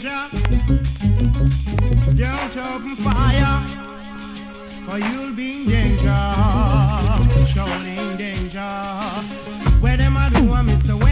danger. Don't open fire, for you'll be in danger. Surely in danger. Where them a do, Mr.